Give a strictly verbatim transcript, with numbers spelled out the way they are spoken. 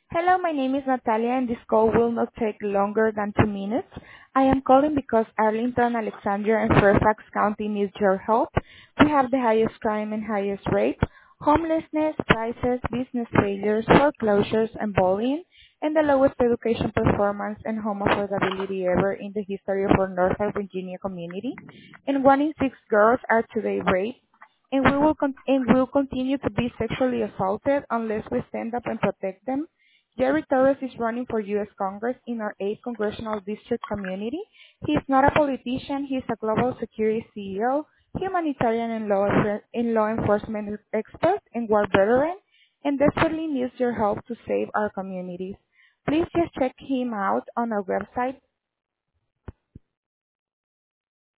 Hello, my name is Natalia, and this call will not take longer than two minutes. I am calling because Arlington, Alexandria, and Fairfax County needs your help. We have the highest crime and highest rate, homelessness, prices, business failures, foreclosures, and bullying, and the lowest education performance and home affordability ever in the history of our Northern Virginia community. And one in six girls are today raped, and we will con- and will continue to be sexually assaulted unless we stand up and protect them. Jerry Torres is running for U S. Congress in our eighth Congressional District community. He is not a politician. He is a global security C E O, humanitarian and law, and law enforcement expert, and war veteran, and desperately needs your help to save our communities. Please just check him out on our website,